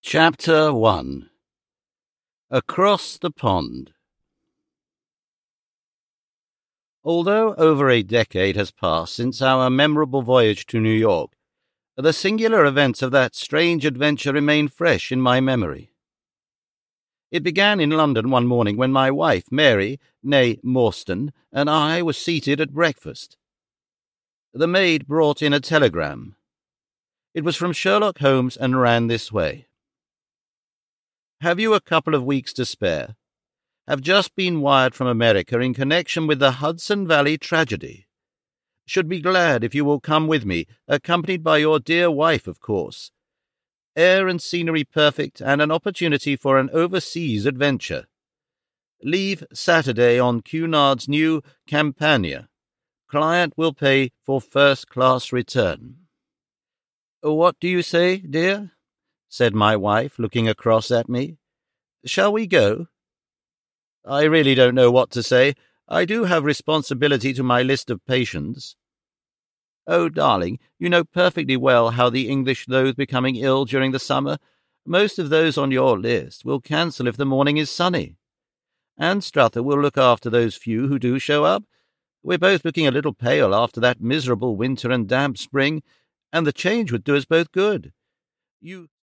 Chapter 1. Across the Pond. Although over a decade has passed since our memorable voyage to New York, the singular events of that strange adventure remain fresh in my memory. It began in London one morning when my wife, Mary, née Morstan, and I were seated at breakfast. The maid brought in a telegram. It was from Sherlock Holmes and ran this way. Have you a couple of weeks to spare? Have just been wired from America in connection with the Hudson Valley tragedy. Should be glad if you will come with me, accompanied by your dear wife, of course. Air and scenery perfect, and an opportunity for an overseas adventure. Leave Saturday on Cunard's new Campania. Client will pay for first-class return. What do you say, dear? Said my wife, looking across at me. Shall we go? I really don't know what to say. I do have responsibility to my list of patients. Oh, darling, you know perfectly well how the English loathe becoming ill during the summer. Most of those on your list will cancel if the morning is sunny. Anne Struther will look after those few who do show up. We're both looking a little pale after that miserable winter and damp spring, and the change would do us both good. You